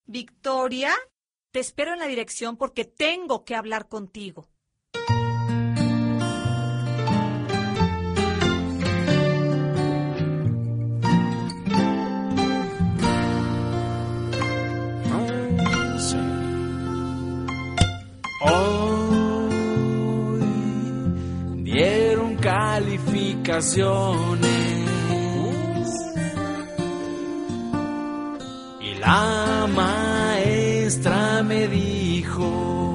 Victoria, te espero en la dirección porque tengo que hablar contigo. Hoy dieron calificaciones y la maestra me dijo: